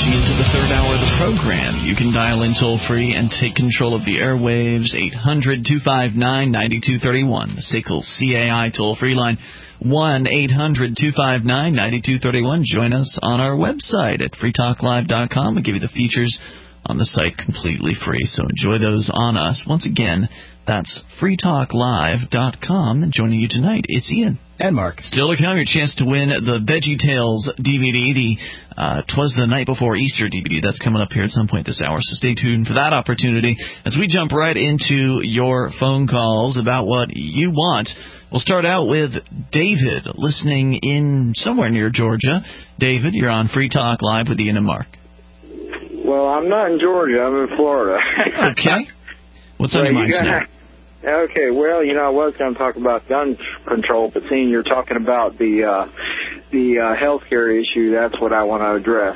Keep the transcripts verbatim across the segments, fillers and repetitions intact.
you into the third hour of the program. You can dial in toll-free and take control of the airwaves, eight hundred, two five nine, nine two three one. The S A C L C A I toll-free line, one eight hundred, two five nine, nine two three one. Join us on our website at free talk live dot com. We'll give you the features on the site completely free, so enjoy those on us. Once again, that's free talk live dot com. Joining you tonight, it's Ian. And Mark. Still to come, your chance to win the Veggie Tales D V D, the uh, Twas the Night Before Easter D V D. That's coming up here at some point this hour, so stay tuned for that opportunity as we jump right into your phone calls about what you want. We'll start out with David, listening in somewhere near Georgia. David, you're on Free Talk Live with Ian and Mark. Well, I'm not in Georgia. I'm in Florida. Okay. What's on your mind tonight? Okay, well, you know, I was going to talk about gun control, but seeing you're talking about the uh, the uh, health care issue, that's what I want to address.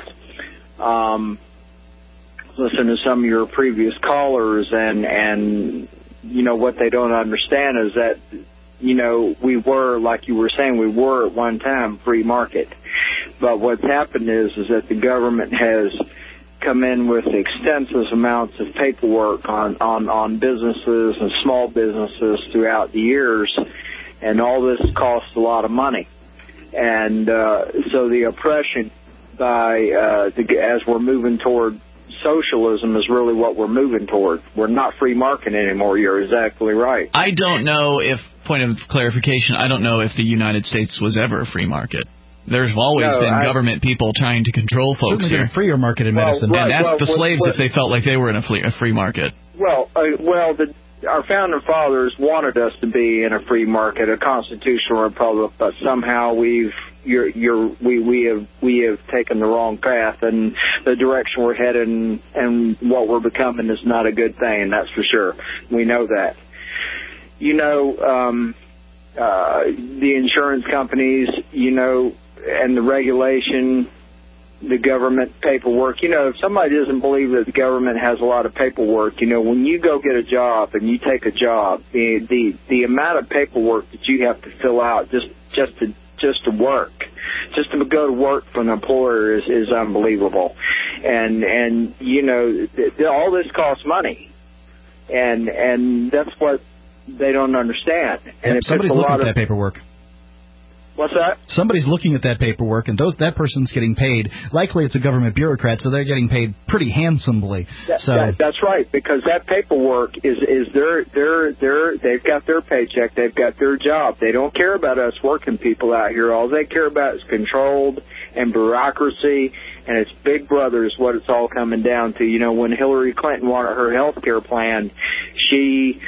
Um, listen to some of your previous callers, and, and, you know, what they don't understand is that, you know, we were, like you were saying, we were at one time free market. But what's happened is, is that the government has come in with extensive amounts of paperwork on, on, on businesses and small businesses throughout the years, and all this costs a lot of money. And uh, so the oppression by, uh, the, as we're moving toward socialism is really what we're moving toward. We're not free market anymore. You're exactly right. I don't know if, point of clarification, I don't know if the United States was ever a free market. There's always no, been I, government people trying to control folks here. A freer market in well, medicine. right, and ask well, the slaves what, if they felt like they were in a free, a free market. Well, uh, well, the, our founding fathers wanted us to be in a free market, a constitutional republic, but somehow we've you're, you're, we we have we have taken the wrong path, and the direction we're headed and, and what we're becoming is not a good thing. That's for sure. We know that. You know, um, uh, the insurance companies, you know, and the regulation, the government paperwork. You know, if somebody doesn't believe that the government has a lot of paperwork, you know, when you go get a job and you take a job, the the, the amount of paperwork that you have to fill out just just to just to work, just to go to work for an employer is, is unbelievable. And and you know, th- th- all this costs money, and and that's what they don't understand. And Yep, it somebody's puts a looking lot at of, that paperwork. What's that? Somebody's looking at that paperwork, and those that person's getting paid. Likely it's a government bureaucrat, so they're getting paid pretty handsomely. That, so that, that's right, because that paperwork is is their their their they've got their paycheck, they've got their job. They don't care about us working people out here. All they care about is controlled and bureaucracy, and it's Big Brother is what it's all coming down to. You know, when Hillary Clinton wanted her health care plan, she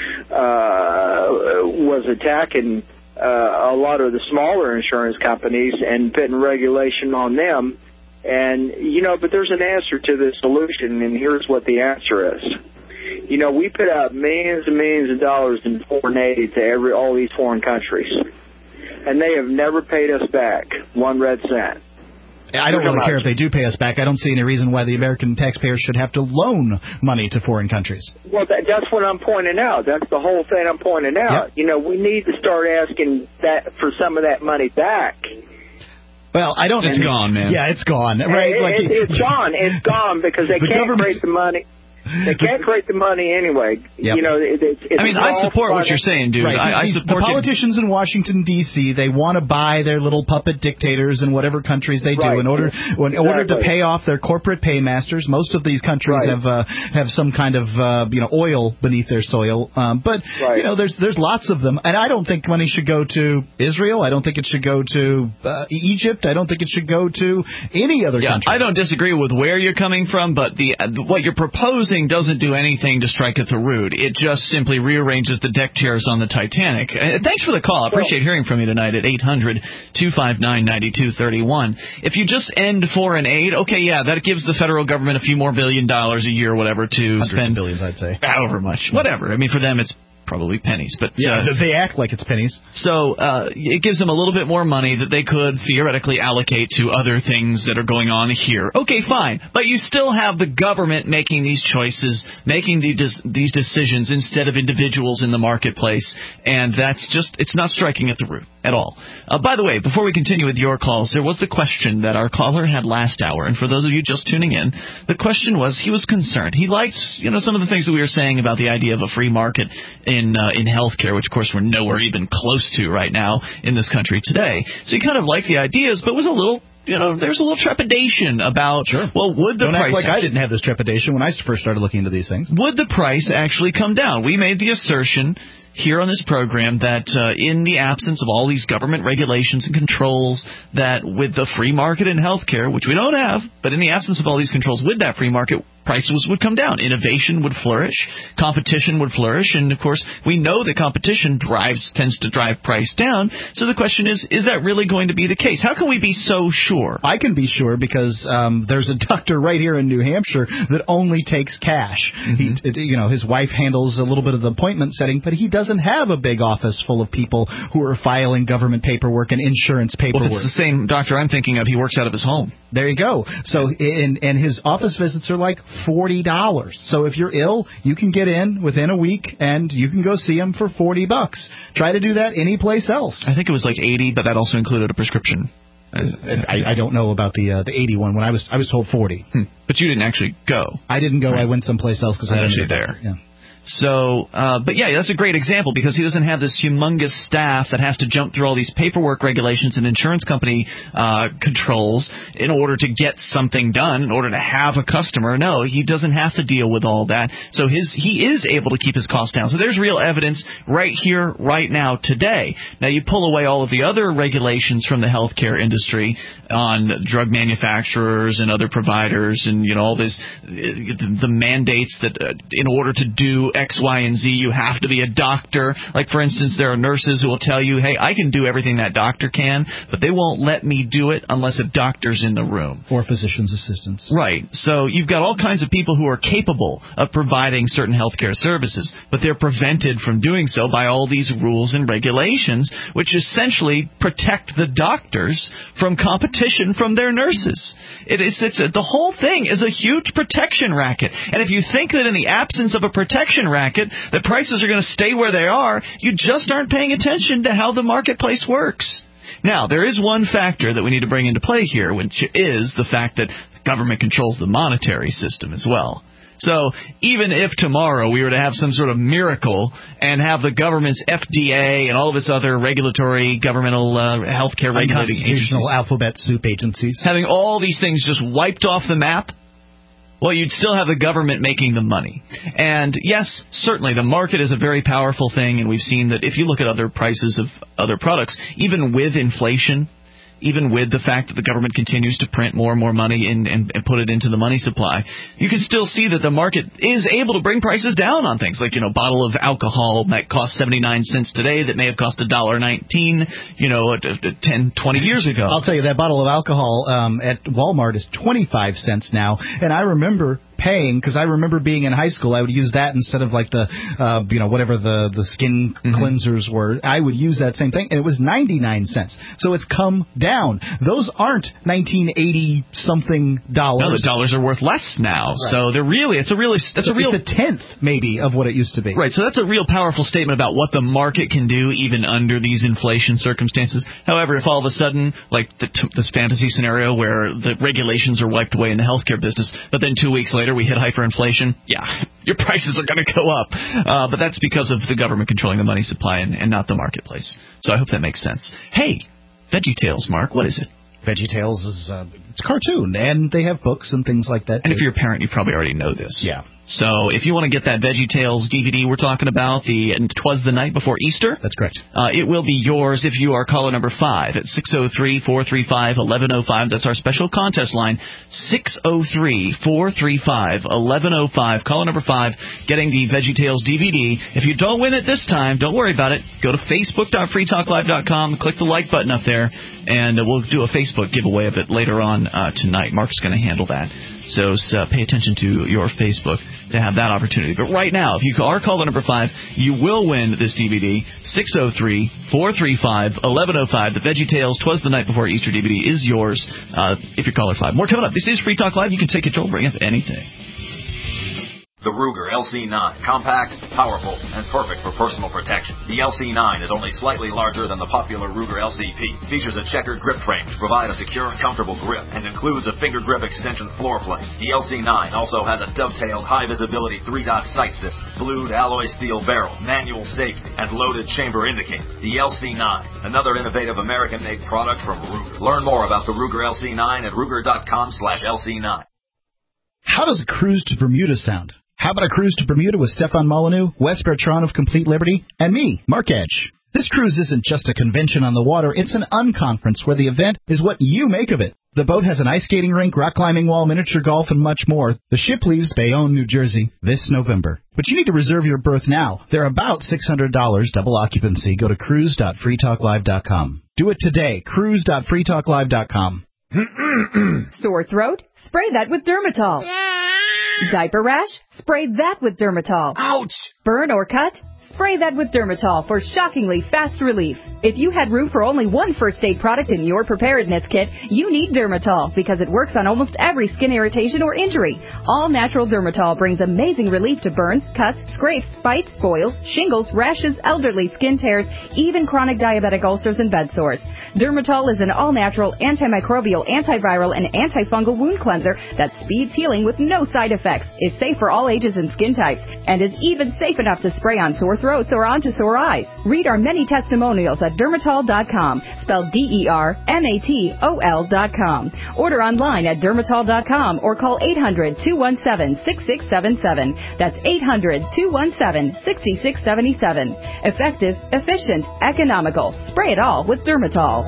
uh, was attacking Uh, a lot of the smaller insurance companies and putting regulation on them. And, you know, but there's an answer to this solution, and here's what the answer is. You know, we put out millions and millions of dollars in foreign aid to every all these foreign countries, and they have never paid us back one red cent. I don't really care if they do pay us back. I don't see any reason why the American taxpayers should have to loan money to foreign countries. Well, that, that's what I'm pointing out. That's the whole thing I'm pointing out. Yep. You know, we need to start asking that for some of that money back. Well, I don't. It's and, gone, man. Yeah, it's gone. Right? It, like, it, it's gone. It's gone because they the can't government... create the money. They can't create the money anyway. Yep. You know, it, it's, it's I mean, I support what you're saying, dude. Right. I, I These, support the politicians in Washington, D C, they want to buy their little puppet dictators in whatever countries they do right. in order in exactly. order to pay off their corporate paymasters. Most of these countries right. have uh, have some kind of uh, you know oil beneath their soil. Um, but right. you know, there's there's lots of them, and I don't think money should go to Israel. I don't think it should go to uh, Egypt. I don't think it should go to any other yeah, country. I don't disagree with where you're coming from, but the uh, what you're proposing doesn't do anything to strike at the root. It just simply rearranges the deck chairs on the Titanic. Uh, thanks for the call. I appreciate hearing from you tonight at eight hundred, two five nine, nine two three one. If you just end foreign aid, okay, yeah, that gives the federal government a few more billion dollars a year or whatever to Hundreds spend. of billions, I'd say. However much. Whatever. I mean, for them, it's Probably pennies, but yeah, uh, they act like it's pennies. So uh, it gives them a little bit more money that they could theoretically allocate to other things that are going on here. Okay, fine, but you still have the government making these choices, making the, these decisions instead of individuals in the marketplace, and that's just, it's not striking at the root at all. Uh, by the way, before we continue with your calls, there was the question that our caller had last hour, and for those of you just tuning in, the question was, he was concerned. He likes, you know, some of the things that we were saying about the idea of a free market in In, uh, in healthcare, which, of course, we're nowhere even close to right now in this country today. So he kind of liked the ideas, but was a little, you know, there's a little trepidation about, sure. well, would the Don't price... act like I didn't have this trepidation when I first started looking into these things. Would the price actually come down? We made the assertion here on this program that uh, in the absence of all these government regulations and controls, that with the free market in healthcare, which we don't have, but in the absence of all these controls, with that free market, prices would come down. Innovation would flourish. Competition would flourish. And, of course, we know that competition drives tends to drive price down. So the question is, is that really going to be the case? How can we be so sure? I can be sure because um, there's a doctor right here in New Hampshire that only takes cash. Mm-hmm. He, you know, his wife handles a little bit of the appointment setting, but he doesn't have a big office full of people who are filing government paperwork and insurance paperwork. Well, if it's the same doctor I'm thinking of, he works out of his home. There you go. So, and, and his office visits are like forty dollars. So if you're ill, you can get in within a week and you can go see him for forty bucks. Try to do that any place else. I think it was like eighty, but that also included a prescription. I, I don't know about the uh, the eighty one. When I was I was told forty. Hmm. But you didn't actually go. I didn't go. Right. I went someplace else because I was actually there. Yeah. So, uh, but yeah, that's a great example because he doesn't have this humongous staff that has to jump through all these paperwork regulations and insurance company uh, controls in order to get something done, in order to have a customer. No, he doesn't have to deal with all that. So his he is able to keep his costs down. So there's real evidence right here, right now, today. Now, you pull away all of the other regulations from the healthcare industry on drug manufacturers and other providers and, you know, all this, the, the mandates that uh, in order to do X, Y, and Z, you have to be a doctor. Like, for instance, there are nurses who will tell you, hey, I can do everything that doctor can, but they won't let me do it unless a doctor's in the room. Or physician's assistants. Right. So you've got all kinds of people who are capable of providing certain healthcare services, but they're prevented from doing so by all these rules and regulations, which essentially protect the doctors from competition from their nurses. It is, it's a, the whole thing is a huge protection racket. And if you think that in the absence of a protection racket, the prices are going to stay where they are, you just aren't paying attention to how the marketplace works. Now, there is one factor that we need to bring into play here, which is the fact that the government controls the monetary system as well. So even if tomorrow we were to have some sort of miracle and have the government's F D A and all of its other regulatory governmental uh, healthcare regulating agencies, alphabet soup agencies, having all these things just wiped off the map, well, you'd still have the government making the money. And yes, certainly the market is a very powerful thing, and we've seen that if you look at other prices of other products, even with inflation, even with the fact that the government continues to print more and more money in, and, and put it into the money supply, you can still see that the market is able to bring prices down on things. Like, you know, a bottle of alcohol might cost seventy-nine cents today that may have cost one dollar nineteen, you know, ten, twenty years ago. I'll tell you, that bottle of alcohol um, at Walmart is twenty-five cents now, and I remember paying, because I remember being in high school, I would use that instead of like the, uh, you know, whatever the, the skin mm-hmm. cleansers were. I would use that same thing, and it was ninety-nine cents. So it's come down. Those aren't nineteen eighty something dollars. No, the dollars are worth less now. Right. So they're really, it's a really, that's so a real. It's a tenth maybe of what it used to be. Right. So that's a real powerful statement about what the market can do even under these inflation circumstances. However, if all of a sudden, like the t- this fantasy scenario where the regulations are wiped away in the healthcare business, but then two weeks later we hit hyperinflation, yeah, your prices are going to go up. Uh, but that's because of the government controlling the money supply and, and not the marketplace. So I hope that makes sense. Hey, VeggieTales, Mark, what is it? VeggieTales is uh, it's a cartoon, and they have books and things like that. And if you're a parent, you probably already know this. Yeah. So if you want to get that VeggieTales D V D we're talking about, the Twas the Night Before Easter. That's correct. Uh, it will be yours if you are caller number five at six oh three, four three five, one one oh five. That's our special contest line, six oh three, four three five, one one oh five. Caller number five getting the VeggieTales D V D. If you don't win it this time, don't worry about it. Go to facebook dot free talk live dot com, click the like button up there, and we'll do a Facebook giveaway of it later on on uh, tonight. Mark's going to handle that. So uh, pay attention to your Facebook to have that opportunity. But right now, if you are caller number five, you will win this D V D. six oh three, four three five, eleven oh five. The Veggie Tales, 'Twas the Night Before Easter D V D is yours uh, if you're caller five. More coming up. This is Free Talk Live. You can take control, bring up anything. The Ruger L C nine, compact, powerful, and perfect for personal protection. The L C nine is only slightly larger than the popular Ruger L C P, features a checkered grip frame to provide a secure and comfortable grip, and includes a finger grip extension floor plate. The L C nine also has a dovetailed high-visibility three-dot sight system, blued alloy steel barrel, manual safety, and loaded chamber indicator. The L C nine, another innovative American-made product from Ruger. Learn more about the Ruger L C nine at Ruger.com slash LC9. How does a cruise to Bermuda sound? How about a cruise to Bermuda with Stefan Molyneux, Wes Bertrand of Complete Liberty, and me, Mark Edge? This cruise isn't just a convention on the water, it's an unconference where the event is what you make of it. The boat has an ice skating rink, rock climbing wall, miniature golf, and much more. The ship leaves Bayonne, New Jersey this November. But you need to reserve your berth now. They're about six hundred dollars, double occupancy. Go to cruise dot free talk live dot com. Do it today, cruise dot free talk live dot com. Sore throat? Spray that with Dermatol. Diaper rash? Spray that with Dermatol. Ouch! Burn or cut? Spray that with Dermatol for shockingly fast relief. If you had room for only one first aid product in your preparedness kit, you need Dermatol because it works on almost every skin irritation or injury. All natural Dermatol brings amazing relief to burns, cuts, scrapes, bites, boils, shingles, rashes, elderly skin tears, even chronic diabetic ulcers and bed sores. Dermatol is an all-natural, antimicrobial, antiviral, and antifungal wound cleanser that speeds healing with no side effects, is safe for all ages and skin types, and is even safe enough to spray on sore throats or onto sore eyes. Read our many testimonials at dermatol dot com, spelled D E R M A T O L dot com. Order online at dermatol dot com or call eight hundred, two one seven, six six seven seven. That's eight hundred, two one seven, six six seven seven. Effective, efficient, economical. Spray it all with Dermatol.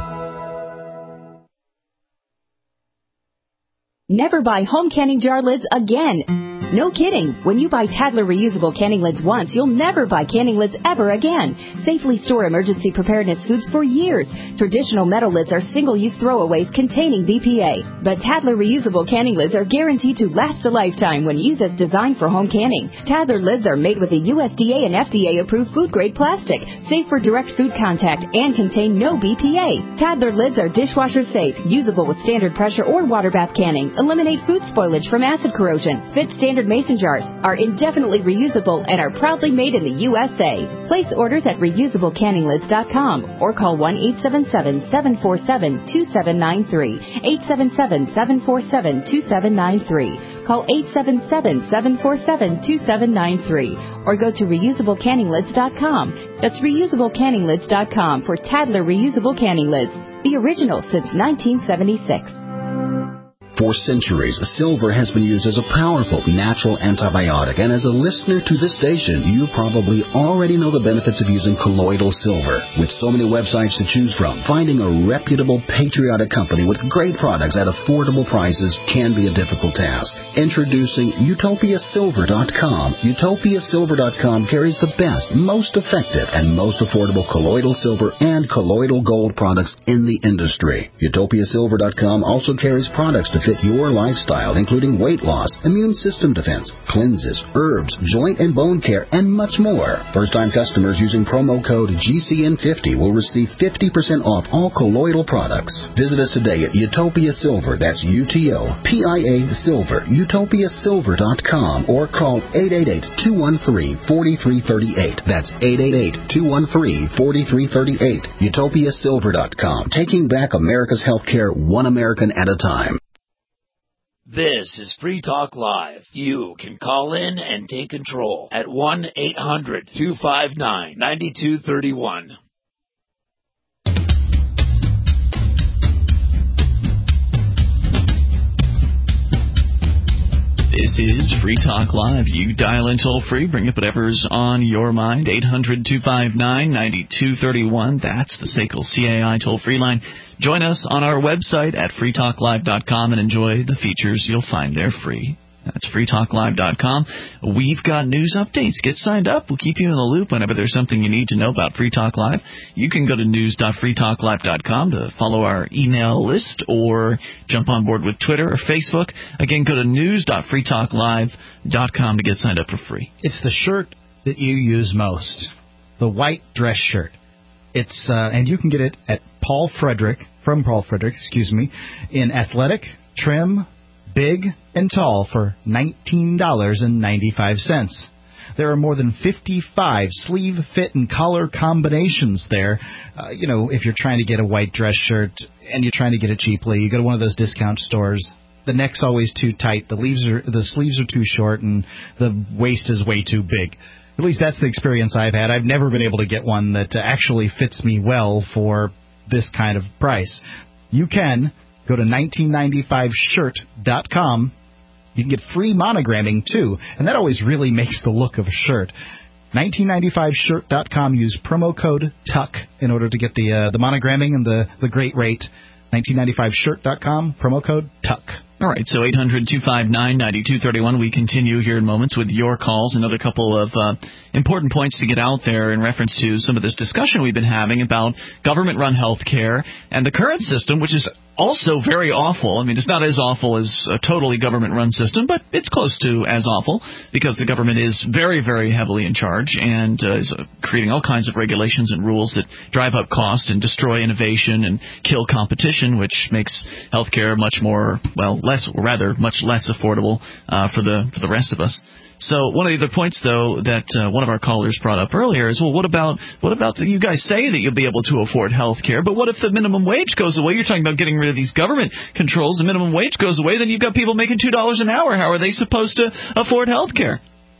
Never buy home canning jar lids again. No kidding. When you buy Tadler reusable canning lids once, you'll never buy canning lids ever again. Safely store emergency preparedness foods for years. Traditional metal lids are single-use throwaways containing B P A. But Tadler reusable canning lids are guaranteed to last a lifetime when used as designed for home canning. Tadler lids are made with a U S D A and F D A-approved food-grade plastic, safe for direct food contact, and contain no B P A. Tadler lids are dishwasher safe, usable with standard pressure or water bath canning, eliminate food spoilage from acid corrosion, fit standard mason jars, are indefinitely reusable, and are proudly made in the U S A. Place orders at reusable canning lids dot com or call one eight seven seven, seven four seven, two seven nine three, eight seven seven, seven four seven, two seven nine three. Call eight seven seven, seven four seven, two seven nine three or go to reusable canning lids dot com. That's reusable canning lids dot com for Tadler reusable canning lids, the original since nineteen seventy-six. For centuries, silver has been used as a powerful natural antibiotic, and as a listener to this station, you probably already know the benefits of using colloidal silver. With so many websites to choose from, finding a reputable, patriotic company with great products at affordable prices can be a difficult task. Introducing Utopia Silver dot com. Utopia Silver dot com carries the best, most effective, and most affordable colloidal silver and colloidal gold products in the industry. Utopia Silver dot com also carries products to fit your lifestyle, including weight loss, immune system defense, cleanses, herbs, joint and bone care, and much more. First-time customers using promo code G C N fifty will receive fifty percent off all colloidal products. Visit us today at Utopia Silver, that's U T O P I A Silver, Utopia Silver dot com, or call eight eight eight, two one three, four three three eight. That's eight eight eight, two one three, four three three eight. Utopia Silver dot com, taking back America's healthcare one American at a time. This is Free Talk Live. You can call in and take control at one eight hundred, two five nine, nine two three one. This is Free Talk Live. You dial in toll free, bring up whatever's on your mind. eight hundred, two five nine, nine two three one. That's the S A C L C A I toll free line. Join us on our website at free talk live dot com and enjoy the features you'll find there free. That's free talk live dot com. We've got news updates. Get signed up. We'll keep you in the loop whenever there's something you need to know about Free Talk Live. You can go to news dot free talk live dot com to follow our email list or jump on board with Twitter or Facebook. Again, go to news dot free talk live dot com to get signed up for free. It's the shirt that you use most, the white dress shirt. It's uh, and you can get it at Paul Frederick, from Paul Frederick, excuse me, in athletic, trim, big, and tall for nineteen dollars and ninety-five cents. There are more than fifty-five sleeve, fit, and collar combinations there. Uh, you know, if you're trying to get a white dress shirt and you're trying to get it cheaply, you go to one of those discount stores. The neck's always too tight, the leaves are, the sleeves are too short, and the waist is way too big. At least that's the experience I've had. I've never been able to get one that actually fits me well for this kind of price. You can go to nineteen ninety-five shirt dot com. You can get free monogramming, too, and that always really makes the look of a shirt. nineteen ninety-five shirt dot com. Use promo code TUCK in order to get the uh, the monogramming and the, the great rate. nineteen ninety-five shirt dot com, promo code TUCK. All right, so eight hundred two five nine nine two three one. We continue here in moments with your calls. Another couple of uh, important points to get out there in reference to some of this discussion we've been having about government-run health care and the current system, which is also very awful. I mean, it's not as awful as a totally government-run system, but it's close to as awful because the government is very, very heavily in charge and uh, is creating all kinds of regulations and rules that drive up cost and destroy innovation and kill competition, which makes health care much more, well, less, or rather, much less affordable uh, for the for the rest of us. So one of the other points, though, that uh, one of our callers brought up earlier is, well, what about what about the, you guys say that you'll be able to afford health care, but what if the minimum wage goes away? You're talking about getting rid of these government controls. The minimum wage goes away, then you've got people making two dollars an hour. How are they supposed to afford health care?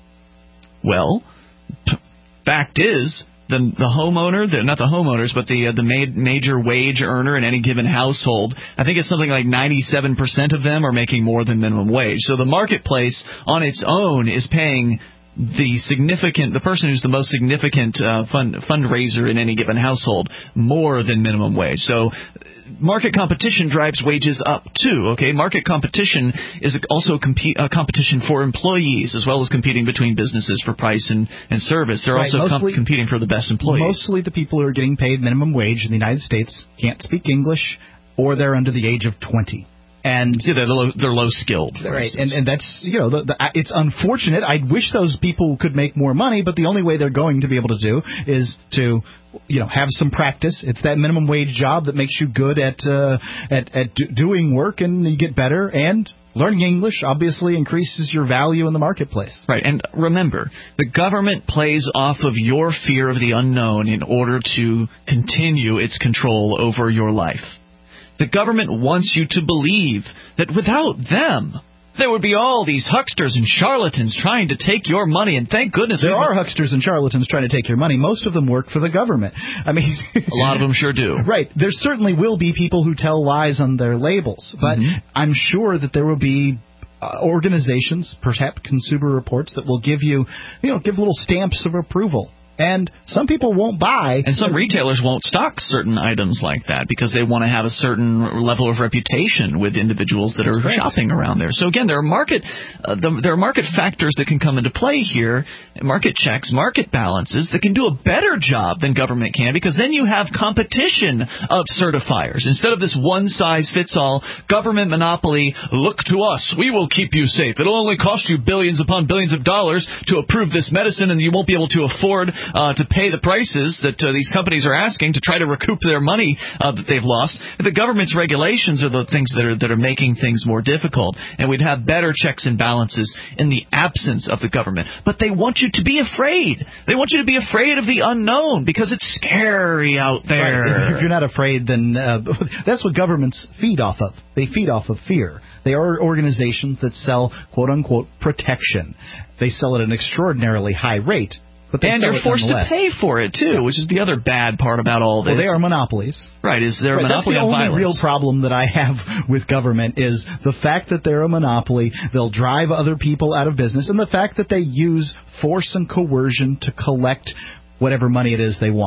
Well, p- fact is, the the homeowner, the, not the homeowners, but the uh, the ma- major wage earner in any given household, I think it's something like ninety-seven percent of them are making more than minimum wage. So the marketplace on its own is paying the significant, the person who's the most significant uh, fund, fundraiser in any given household more than minimum wage. So market competition drives wages up too. Okay, market competition is also compete, uh, competition for employees as well as competing between businesses for price and, and service. They're right, also mostly, com- competing for the best employees. Mostly the people who are getting paid minimum wage in the United States can't speak English or they're under the age of twenty. And yeah, they're low, they're low skilled, right? And and that's you know the, the, it's unfortunate. I wish those people could make more money, but the only way they're going to be able to do is to you know have some practice. It's that minimum wage job that makes you good at uh, at at do, doing work, and you get better. And learning English obviously increases your value in the marketplace. Right. And remember, the government plays off of your fear of the unknown in order to continue its control over your life. The government wants you to believe that without them, there would be all these hucksters and charlatans trying to take your money, and thank goodness there are hucksters and charlatans trying to take your money. Most of them work for the government. I mean, a lot of them sure do. Right. There certainly will be people who tell lies on their labels, but mm-hmm. I'm sure that there will be uh, organizations, perhaps Consumer Reports, that will give you, you know, give little stamps of approval. And some people won't buy. And some retailers won't stock certain items like that because they want to have a certain level of reputation with individuals that That's are right. shopping around there. So again, there are market uh, the, there are market factors that can come into play here, market checks, market balances that can do a better job than government can, because then you have competition of certifiers. Instead of this one-size-fits-all government monopoly, look to us, we will keep you safe. It'll only cost you billions upon billions of dollars to approve this medicine, and you won't be able to afford Uh, to pay the prices that uh, these companies are asking to try to recoup their money uh, that they've lost. The government's regulations are the things that are that are making things more difficult, and we'd have better checks and balances in the absence of the government. But they want you to be afraid. They want you to be afraid of the unknown because it's scary out there. Right. If you're not afraid, then uh, that's what governments feed off of. They feed off of fear. They are organizations that sell, quote-unquote, protection. They sell at an extraordinarily high rate. But and you're forced to pay for it, too, which is the other bad part about all this. Well, they are monopolies. Right, is there a right, monopoly on violence. That's the only real problem that I have with government is the fact that they're a monopoly, they'll drive other people out of business, and the fact that they use force and coercion to collect whatever money it is they want.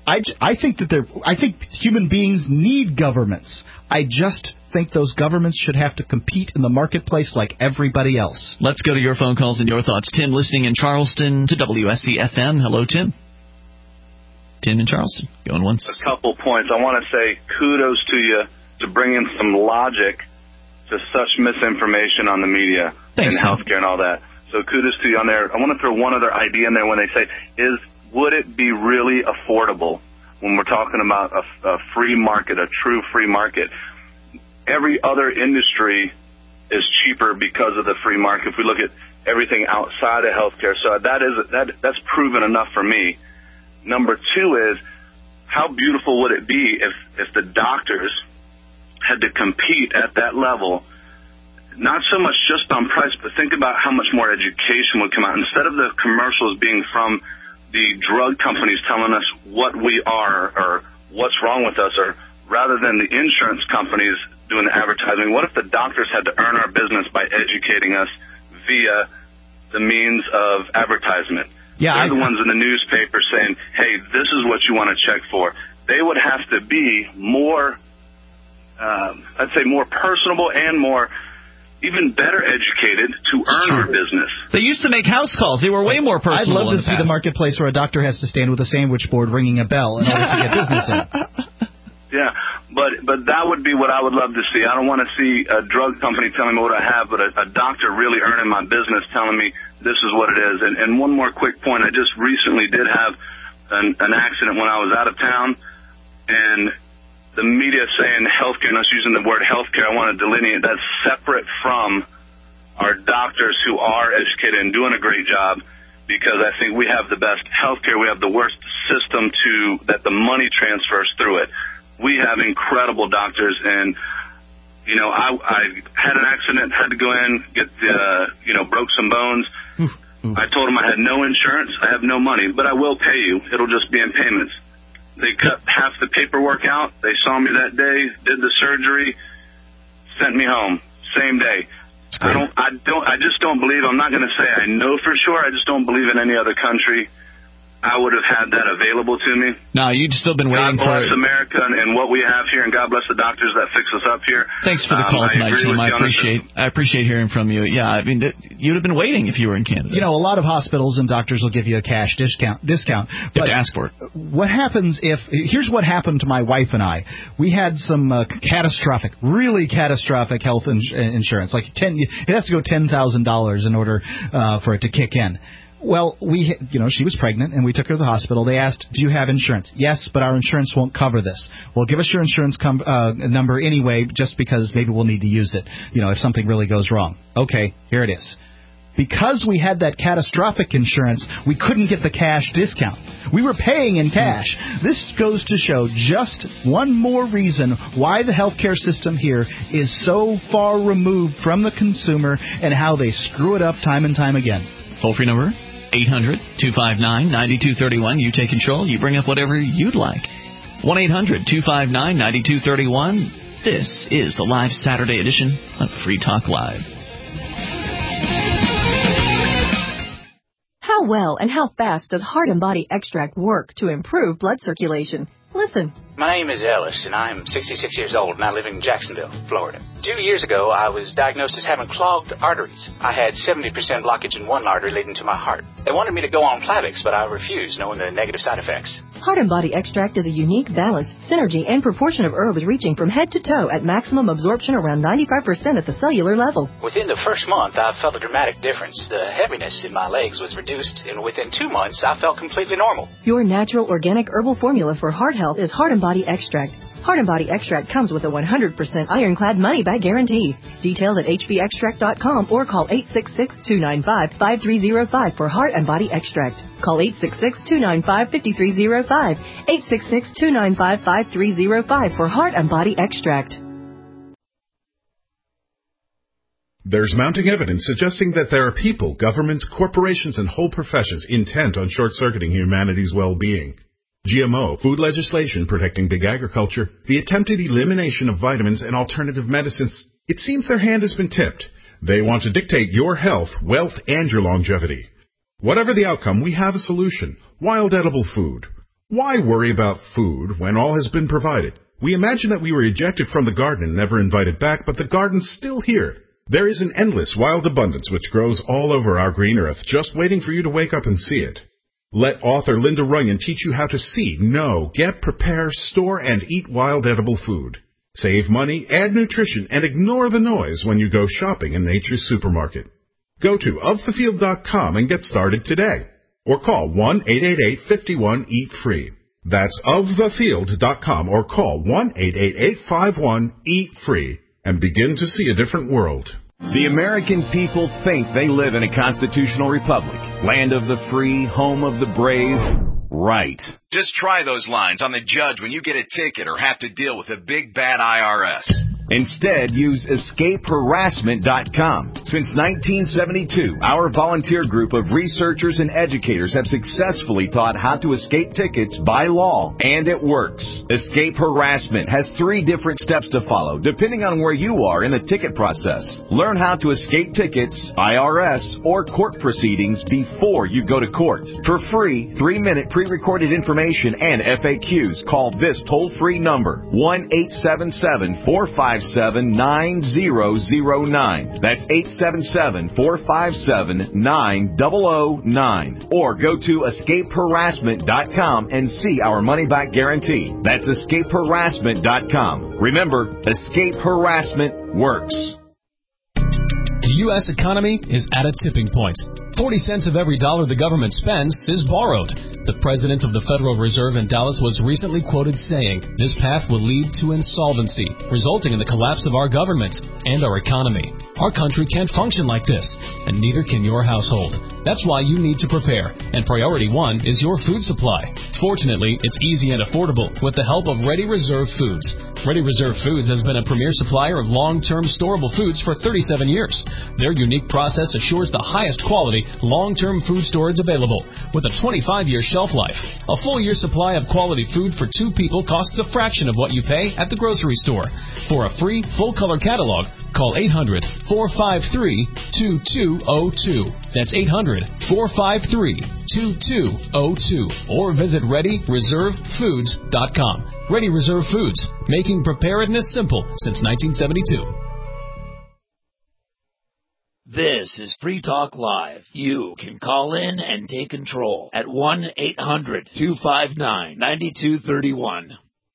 I, I think that they're, I think human beings need governments. I just think those governments should have to compete in the marketplace like everybody else. Let's go to your phone calls and your thoughts. Tim listening in Charleston to W S C F M. Hello, Tim. Tim in Charleston. Going once. A couple points. I want to say kudos to you to bring in some logic to such misinformation on the media Thanks, and healthcare and all that. So kudos to you on there. I want to throw one other idea in there when they say, is would it be really affordable when we're talking about a, a free market, a true free market? Every other industry is cheaper because of the free market. If we look at everything outside of healthcare, so that is that that's proven enough for me. Number two is, how beautiful would it be if if the doctors had to compete at that level? Not so much just on price, but think about how much more education would come out. Instead of the commercials being from the drug companies telling us what we are or what's wrong with us, or rather than the insurance companies doing the advertising, what if the doctors had to earn our business by educating us via the means of advertisement? Yeah, They're I, the ones in the newspaper saying, hey, this is what you want to check for. They would have to be more, uh, I'd say more personable and more, even better educated to earn our business. They used to make house calls. They were way more personal. I'd love to in the see past. the marketplace where a doctor has to stand with a sandwich board ringing a bell in order to get business in. Yeah, but but that would be what I would love to see. I don't want to see a drug company telling me what I have, but a, a doctor really earning my business telling me this is what it is. And, and one more quick point. I just recently did have an, an accident when I was out of town, and the media saying healthcare, and us using the word healthcare, I want to delineate that's separate from our doctors who are educated and doing a great job, because I think we have the best healthcare. We have the worst system to that the money transfers through it. We have incredible doctors, and, you know, I, I had an accident, had to go in, get, uh, you know, broke some bones. Oof, oof. I told them I had no insurance, I have no money, but I will pay you. It'll just be in payments. They cut half the paperwork out. They saw me that day, did the surgery, sent me home, same day. I don't, I don't, I just don't believe, I'm not going to say I know for sure, I just don't believe in any other country I would have had that available to me. No, you've still been waiting God for bless America and, and what we have here, and God bless the doctors that fix us up here. Thanks for the Um, call I tonight, agree Tim. with I you on appreciate I appreciate hearing from you. Yeah, I mean, th- you'd have been waiting if you were in Canada. You know, a lot of hospitals and doctors will give you a cash discount. Discount. You have to ask for it. What happens if? Here's what happened to my wife and I. We had some uh, catastrophic, really catastrophic health ins- insurance. Like ten, it has to go ten thousand dollars in order uh, for it to kick in. Well, we, you know, she was pregnant, and we took her to the hospital. They asked, do you have insurance? Yes, but our insurance won't cover this. Well, give us your insurance com- uh, number anyway, just because maybe we'll need to use it, you know, if something really goes wrong. Okay, here it is. Because we had that catastrophic insurance, we couldn't get the cash discount. We were paying in cash. This goes to show just one more reason why the healthcare system here is so far removed from the consumer and how they screw it up time and time again. Toll-free number, eight hundred, two five nine, nine two three one. You take control. You bring up whatever you'd like. one eight hundred, two five nine, nine two three one. This is the live Saturday edition of Free Talk Live. How well and how fast does Heart and Body Extract work to improve blood circulation? Listen. My name is Ellis, and I'm sixty-six years old, and I live in Jacksonville, Florida. Two years ago, I was diagnosed as having clogged arteries. I had seventy percent blockage in one artery leading to my heart. They wanted me to go on Plavix, but I refused, knowing the negative side effects. Heart and Body Extract is a unique balance, synergy, and proportion of herbs reaching from head to toe at maximum absorption around ninety-five percent at the cellular level. Within the first month, I felt a dramatic difference. The heaviness in my legs was reduced, and within two months, I felt completely normal. Your natural organic herbal formula for heart health is Heart and Body Extract. Heart and Body Extract comes with a one hundred percent ironclad money-back guarantee. Details at h b extract dot com or call eight six six, two nine five, five three zero five for Heart and Body Extract. Call eight six six, two nine five, five three zero five, eight six six, two nine five, five three zero five for Heart and Body Extract. There's mounting evidence suggesting that there are people, governments, corporations, and whole professions intent on short-circuiting humanity's well-being. G M O, food legislation protecting big agriculture, the attempted elimination of vitamins and alternative medicines. It seems their hand has been tipped. They want to dictate your health, wealth, and your longevity. Whatever the outcome, we have a solution. Wild edible food. Why worry about food when all has been provided? We imagine that we were ejected from the garden and never invited back, but the garden's still here. There is an endless wild abundance which grows all over our green earth, just waiting for you to wake up and see it. Let author Linda Runyon teach you how to see, know, get, prepare, store, and eat wild edible food. Save money, add nutrition, and ignore the noise when you go shopping in Nature's Supermarket. Go to of the field dot com and get started today. Or call one eight eight eight, five one, eat free. That's of the field dot com or call one eight eight eight, five one, eat free and begin to see a different world. The American people think they live in a constitutional republic, land of the free, home of the brave. Right. Just try those lines on the judge when you get a ticket or have to deal with a big bad I R S. Instead, use escape harassment dot com. Since nineteen seventy-two, our volunteer group of researchers and educators have successfully taught how to escape tickets by law, and it works. Escape Harassment has three different steps to follow, depending on where you are in the ticket process. Learn how to escape tickets, I R S, or court proceedings before you go to court. For free, three-minute pre-recorded information and F A Qs, call this toll-free number, one eight seven seven, four five seven, nine zero zero nine. That's eight seven seven, four five seven, nine zero zero nine. Or go to escape harassment dot com and see our money-back guarantee. That's escape harassment dot com. Remember, Escape Harassment works. The U S economy is at a tipping point. forty cents of every dollar the government spends is borrowed. The president of the Federal Reserve in Dallas was recently quoted saying, "This path will lead to insolvency, resulting in the collapse of our government and our economy. Our country can't function like this, and neither can your household. That's why you need to prepare, and priority one is your food supply. Fortunately, it's easy and affordable with the help of Ready Reserve Foods. Ready Reserve Foods has been a premier supplier of long-term storable foods for thirty-seven years. Their unique process assures the highest quality, long-term food storage available with a twenty-five year shelf life. A full year supply of quality food for two people costs a fraction of what you pay at the grocery store. For a free, full-color catalog, call eight hundred, four five three, two two zero two. That's eight hundred, four five three, two two zero two. Or visit ready reserve foods dot com. Ready Reserve Foods, making preparedness simple since nineteen seventy-two. This is Free Talk Live. You can call in and take control at one eight hundred, two five nine, nine two three one.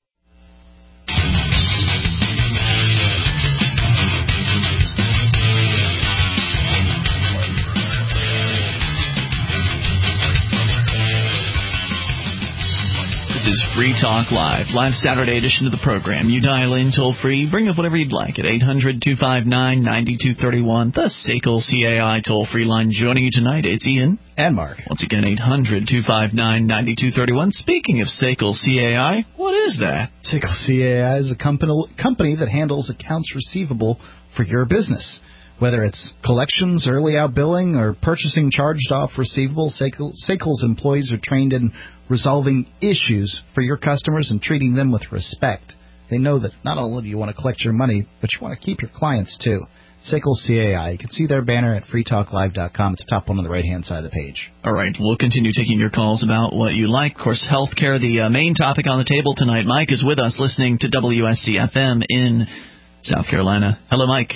This is Free Talk Live, live Saturday edition of the program. You dial in toll-free, bring up whatever you'd like at eight hundred, two five nine, nine two three one, the S A C L C A I toll-free line. Joining you tonight, it's Ian. And Mark. Once again, eight hundred, two five nine, nine two three one. Speaking of S A C L C A I, what is that? S A C L C A I is a company, company that handles accounts receivable for your business. Whether it's collections, early out billing, or purchasing charged-off receivables, S A C L's employees are trained in resolving issues for your customers and treating them with respect. They know that not only do you want to collect your money, but you want to keep your clients, too. S A C L C A I. You can see their banner at free talk live dot com. It's the top one on the right-hand side of the page. All right. We'll continue taking your calls about what you like. Of course, healthcare, the uh, main topic on the table tonight. Mike is with us listening to W S C F M in South Carolina. Hello, Mike.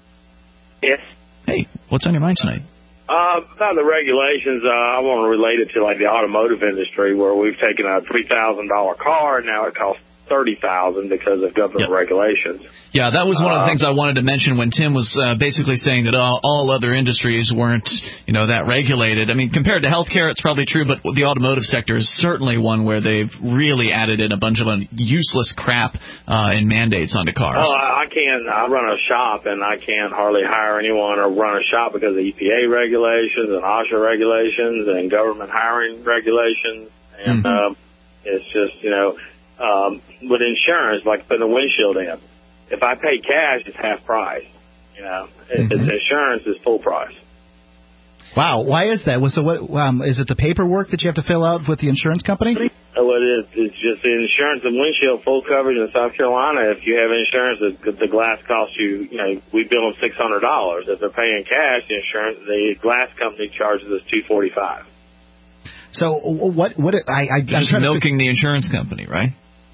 Yes. Hey, what's on your mind tonight? Uh, about the regulations, uh, I want to relate it to like the automotive industry where we've taken a three thousand dollars car and now it costs thirty thousand dollars because of government yep. regulations. Yeah, that was one of the things I wanted to mention when Tim was uh, basically saying that all, all other industries weren't, you know, that regulated. I mean, compared to healthcare, it's probably true, but the automotive sector is certainly one where they've really added in a bunch of useless crap uh, and mandates onto cars. Oh, I can't. I run a shop, and I can't hardly hire anyone or run a shop because of E P A regulations and OSHA regulations and government hiring regulations. And mm-hmm. um, it's just, you know, um, with insurance, like putting a windshield in. If I pay cash, it's half price. You know, mm-hmm. it's, insurance is full price. Wow, why is that? So what? Um, is it the paperwork that you have to fill out with the insurance company? Oh, it is. It's just the insurance and windshield full coverage in South Carolina. If you have insurance, the, the glass costs you. You know, we bill them six hundred dollars. If they're paying cash, the insurance, the glass company charges us two forty five. So what? What? I, I just milking the insurance company, right?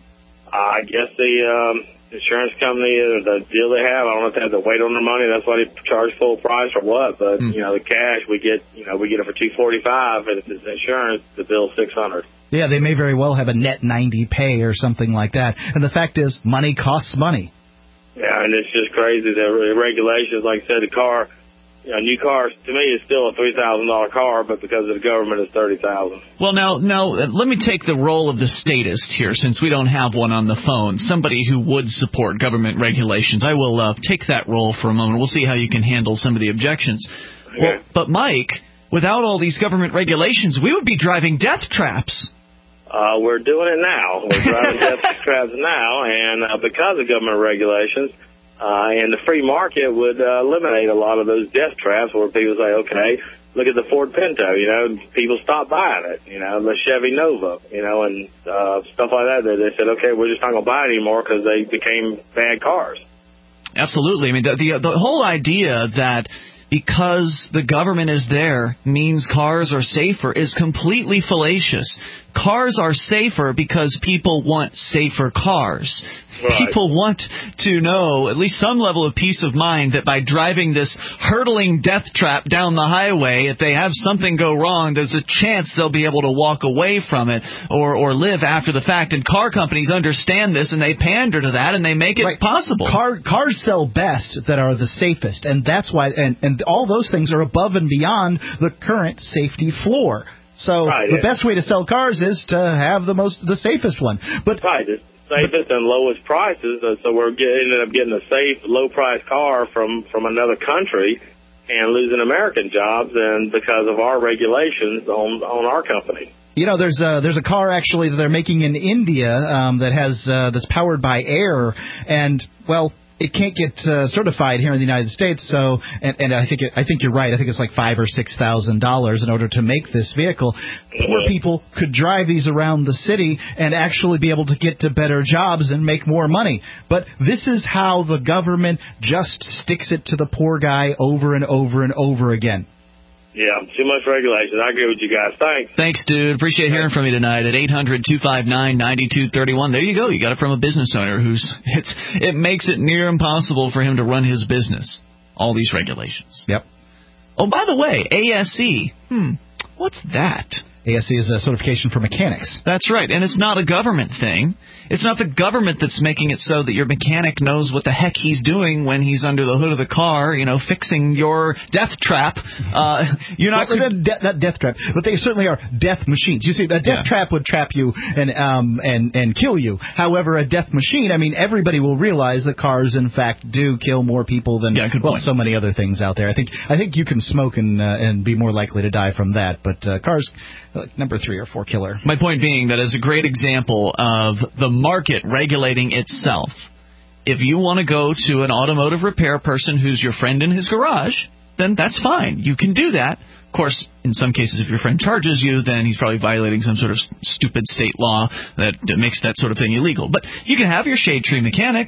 I guess the um, insurance company, uh, the deal they have, I don't know if they have to wait on their money. That's why they charge full price or what. But mm. you know, the cash we get, you know, we get it for two forty five, and if it's insurance, the bill's six hundred. Yeah, they may very well have a net ninety pay or something like that. And the fact is, money costs money. Yeah, and it's just crazy. The regulations, like I said, the car, you know, new car to me is still a three thousand dollar car, but because of the government, it's thirty thousand. Well, now, now let me take the role of the statist here, since we don't have one on the phone. Somebody who would support government regulations. I will uh, take that role for a moment. We'll see how you can handle some of the objections. Okay. Well, but Mike, without all these government regulations, we would be driving death traps. Uh, we're doing it now. We're driving death traps now, and uh, because of government regulations, uh, and the free market would uh, eliminate a lot of those death traps where people say, okay, look at the Ford Pinto, you know, people stop buying it, you know, the Chevy Nova, you know, and uh, stuff like that. They said, okay, we're just not going to buy it anymore because they became bad cars. Absolutely. I mean, the, the, the whole idea that because the government is there means cars are safer is completely fallacious. Cars are safer because people want safer cars. Right. People want to know at least some level of peace of mind that by driving this hurtling death trap down the highway, if they have something go wrong, there's a chance they'll be able to walk away from it or, or live after the fact. And car companies understand this, and they pander to that, and they make it right. possible. Car, cars sell best that are the safest, and that's why. And, and all those things are above and beyond the current safety floor. So right, the yeah. best way to sell cars is to have the most, the safest one. But right, it's safest and lowest prices. So we're getting, ended up getting a safe, low-priced car from from another country and losing American jobs, and because of our regulations on on our company. You know, there's a, there's a car actually that they're making in India um, that has uh, that's powered by air, and well, it can't get uh, certified here in the United States. So, and, and I think it, I think you're right. I think it's like five or six thousand dollars in order to make this vehicle. Poor people could drive these around the city and actually be able to get to better jobs and make more money. But this is how the government just sticks it to the poor guy over and over and over again. Yeah, too much regulation. I agree with you guys. Thanks. Thanks, dude. Appreciate hearing from you tonight at eight hundred two five nine nine two three one. There you go. You got it from a business owner who's it's it makes it near impossible for him to run his business. All these regulations. Yep. Oh, by the way, A S E. Hmm. What's that? A S E is a certification for mechanics. That's right, and it's not a government thing. It's not the government that's making it so that your mechanic knows what the heck he's doing when he's under the hood of the car, you know, fixing your death trap. Uh, you're not well, de- de- not death trap, but they certainly are death machines. You see, a death yeah. trap would trap you and um and and kill you. However, a death machine, I mean, everybody will realize that cars, in fact, do kill more people than yeah, well, point. so many other things out there. I think I think you can smoke and uh, and be more likely to die from that, but uh, cars. Like number three or four killer. My point being that as a great example of the market regulating itself, if you want to go to an automotive repair person who's your friend in his garage, then that's fine. You can do that. Of course, in some cases, if your friend charges you, then he's probably violating some sort of stupid state law that makes that sort of thing illegal. But you can have your shade tree mechanic.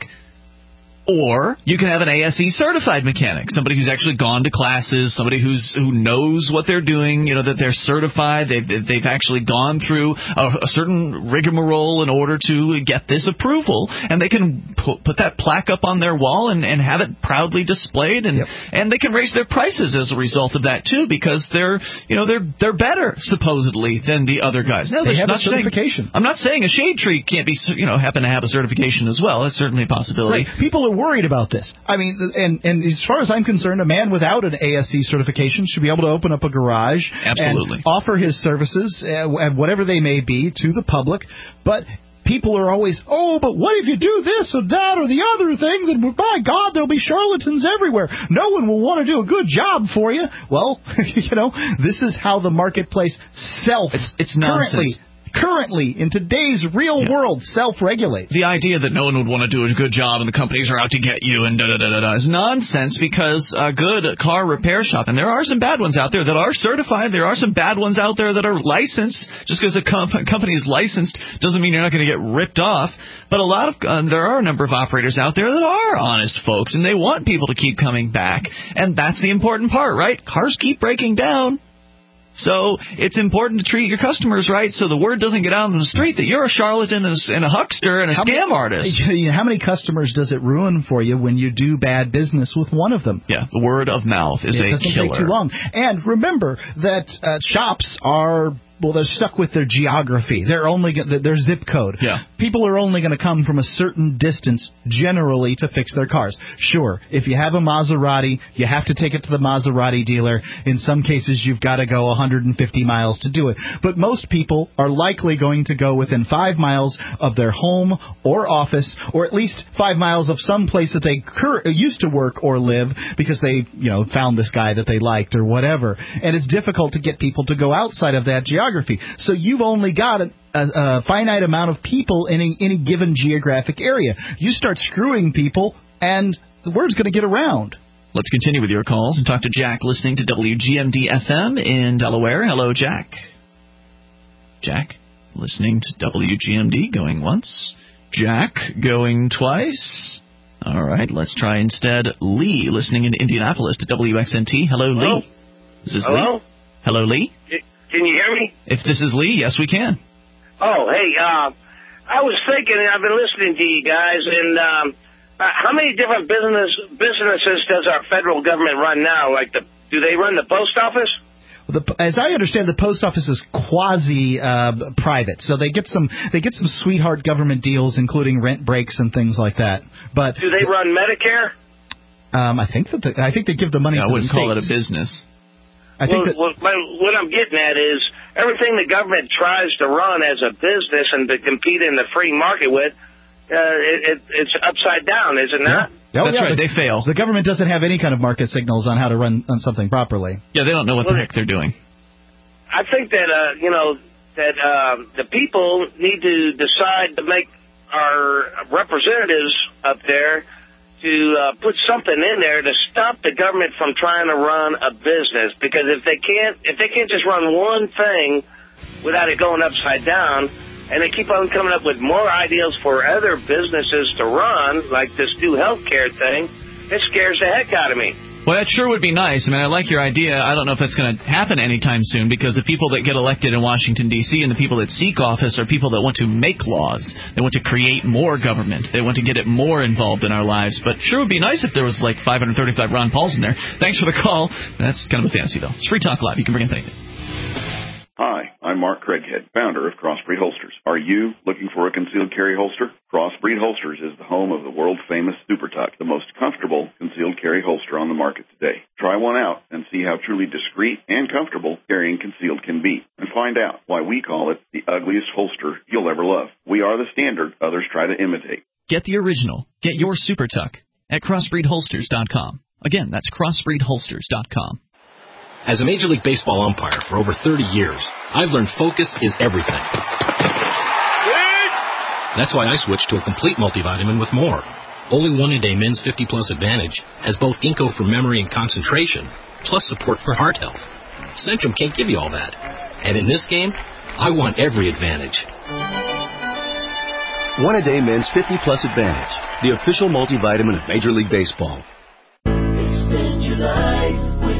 Or you can have an A S E certified mechanic, somebody who's actually gone to classes, somebody who's who knows what they're doing, you know, that they're certified, they've, they've actually gone through a, a certain rigmarole in order to get this approval, and they can put, put that plaque up on their wall and, and have it proudly displayed, and yep. and they can raise their prices as a result of that too, because they're, you know, they're they're better supposedly than the other guys. No, they have a certification. Saying, I'm not saying a shade tree can't be, you know, happen to have a certification as well. That's certainly a possibility. Right. People are worried about this. I mean, and and as far as I'm concerned, a man without an A S E certification should be able to open up a garage Absolutely. and offer his services, uh, whatever they may be, to the public. But people are always, oh, but what if you do this or that or the other thing? Then, by God, there'll be charlatans everywhere. No one will want to do a good job for you. Well, you know, this is how the marketplace self it's, it's nonsense. currently Currently, in today's real yeah. world, self-regulates. The idea that no one would want to do a good job and the companies are out to get you and da-da-da-da-da is nonsense, because a good car repair shop, and there are some bad ones out there that are certified, there are some bad ones out there that are licensed. Just because a com- company is licensed doesn't mean you're not going to get ripped off. But a lot of uh, there are a number of operators out there that are honest folks, and they want people to keep coming back. And that's the important part, right? Cars keep breaking down. So it's important to treat your customers right so the word doesn't get out on the street that you're a charlatan and a, and a huckster and a how scam many, artist. How many customers does it ruin for you when you do bad business with one of them? Yeah, the word of mouth is it a doesn't killer. Take too long. And remember that uh, shops are... Well, they're stuck with their geography. They're only their zip code. Yeah. People are only going to come from a certain distance generally to fix their cars. Sure, if you have a Maserati, you have to take it to the Maserati dealer. In some cases, you've got to go one hundred fifty miles to do it. But most people are likely going to go within five miles of their home or office, or at least five miles of some place that they cur- used to work or live because they, you know, found this guy that they liked or whatever. And it's difficult to get people to go outside of that geography. So you've only got a, a, a finite amount of people in a, any given geographic area. You start screwing people, and the word's going to get around. Let's continue with your calls and talk to Jack, listening to W G M D F M in Delaware. Hello, Jack. Jack, listening to W G M D, going once. Jack, going twice. All right, let's try instead Lee, listening in Indianapolis to W X N T. Hello, Hello? Lee. Is this Hello? Lee? Hello, Lee. Can you hear me? If this is Lee, yes, we can. Oh, hey, uh, I was thinking, I've been listening to you guys, and um, uh, how many different business businesses does our federal government run now? Like, the do they run the post office? The, as I understand, the post office is quasi uh, private, so they get some they get some sweetheart government deals, including rent breaks and things like that. But do they run Medicare? Um, I think that the, I think they give the money yeah, to I wouldn't the call it a states. business. I think well, that, well, what I'm getting at is everything the government tries to run as a business and to compete in the free market with, uh, it, it, it's upside down, is it not? Yeah. Oh, That's yeah, right. the, They fail. The government doesn't have any kind of market signals on how to run on something properly. Yeah, they don't know what well, the heck they're doing. I think that, uh, you know, that uh, the people need to decide to make our representatives up there to uh, put something in there to stop the government from trying to run a business. Because if they can't, if they can't just run one thing without it going upside down, and they keep on coming up with more ideas for other businesses to run, like this new healthcare thing, it scares the heck out of me. Well, that sure would be nice. I mean, I like your idea. I don't know if that's going to happen anytime soon, because the people that get elected in Washington, D C, and the people that seek office are people that want to make laws. They want to create more government. They want to get it more involved in our lives. But sure would be nice if there was like five hundred thirty-five Ron Pauls in there. Thanks for the call. That's kind of a fantasy, though. It's Free Talk Live. You can bring in anything. Hi, I'm Mark Craighead, founder of Crossbreed Holsters. Are you looking for a concealed carry holster? Crossbreed Holsters is the home of the world-famous Super Tuck, the most comfortable concealed carry holster on the market today. Try one out and see how truly discreet and comfortable carrying concealed can be. And find out why we call it the ugliest holster you'll ever love. We are the standard others try to imitate. Get the original. Get your Super Tuck at crossbreed holsters dot com. Again, that's crossbreed holsters dot com. As a Major League Baseball umpire for over thirty years, I've learned focus is everything. That's why I switched to a complete multivitamin with more. Only One A Day Men's fifty plus Advantage has both Ginkgo for memory and concentration, plus support for heart health. Centrum can't give you all that. And in this game, I want every advantage. One A Day Men's fifty plus Advantage, the official multivitamin of Major League Baseball. Extend your life with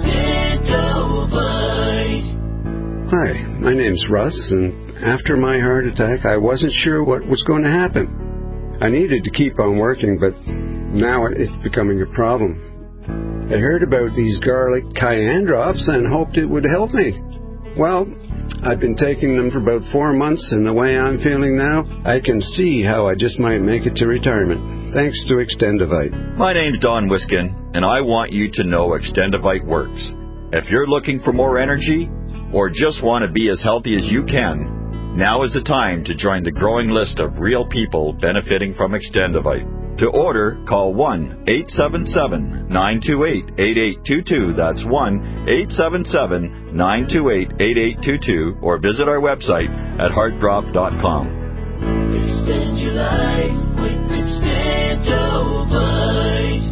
Hi, my name's Russ, and after my heart attack, I wasn't sure what was going to happen. I needed to keep on working, but now it's becoming a problem. I heard about these garlic cayenne drops and hoped it would help me. Well, I've been taking them for about four months, and the way I'm feeling now, I can see how I just might make it to retirement, thanks to Extendivite. My name's Don Wiskin, and I want you to know Extendivite works. If you're looking for more energy, or just want to be as healthy as you can, now is the time to join the growing list of real people benefiting from Extendivite. To order, call one eight seven seven, nine two eight, eight eight two two. That's one eight seven seven, nine two eight, eight eight two two, or visit our website at heart drop dot com. Extend your life with Extendivite.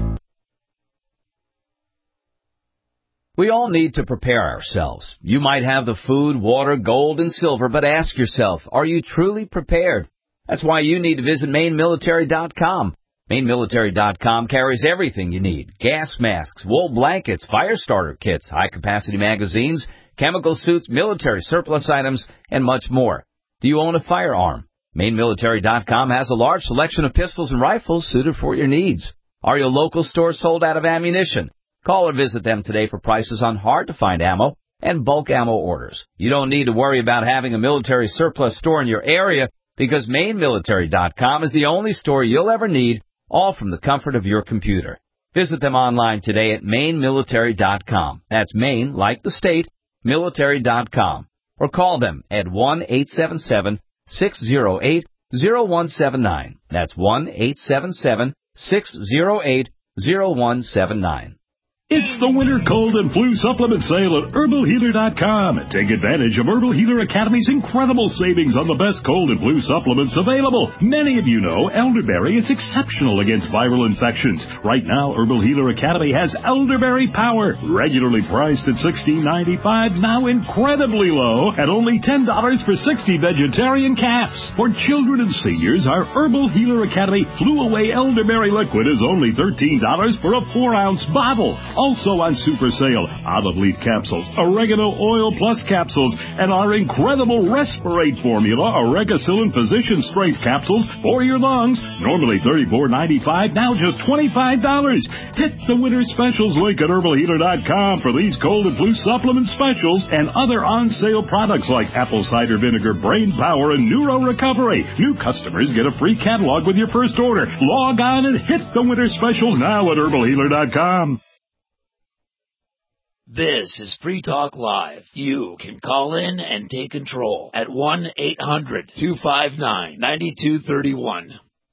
We all need to prepare ourselves. You might have the food, water, gold, and silver, but ask yourself, are you truly prepared? That's why you need to visit Maine Military dot com. Maine Military dot com carries everything you need. Gas masks, wool blankets, fire starter kits, high-capacity magazines, chemical suits, military surplus items, and much more. Do you own a firearm? Maine Military dot com has a large selection of pistols and rifles suited for your needs. Are your local stores sold out of ammunition? Call or visit them today for prices on hard-to-find ammo and bulk ammo orders. You don't need to worry about having a military surplus store in your area because Maine Military dot com is the only store you'll ever need, all from the comfort of your computer. Visit them online today at Maine Military dot com. That's Maine, like the state, military dot com. Or call them at one eight seven seven, six zero eight, zero one seven nine. That's one eight seven seven, six zero eight, zero one seven nine. It's the winter cold and flu supplement sale at Herbal Healer dot com. Take advantage of Herbal Healer Academy's incredible savings on the best cold and flu supplements available. Many of you know elderberry is exceptional against viral infections. Right now, Herbal Healer Academy has Elderberry Power, regularly priced at sixteen ninety-five, now incredibly low at only ten dollars for sixty vegetarian caps. For children and seniors, our Herbal Healer Academy Flu Away Elderberry Liquid is only thirteen dollars for a four ounce bottle. Also on super sale, olive leaf capsules, oregano oil plus capsules, and our incredible Respirate formula, Oregacillin Physician Strength capsules for your lungs. Normally thirty-four ninety-five, now just twenty-five dollars. Hit the winter specials link at Herbal Healer dot com for these cold and flu supplement specials and other on-sale products like apple cider vinegar, brain power, and neuro recovery. New customers get a free catalog with your first order. Log on and hit the winter specials now at Herbal Healer dot com. This is Free Talk Live. You can call in and take control at one eight hundred, two five nine, nine two three one.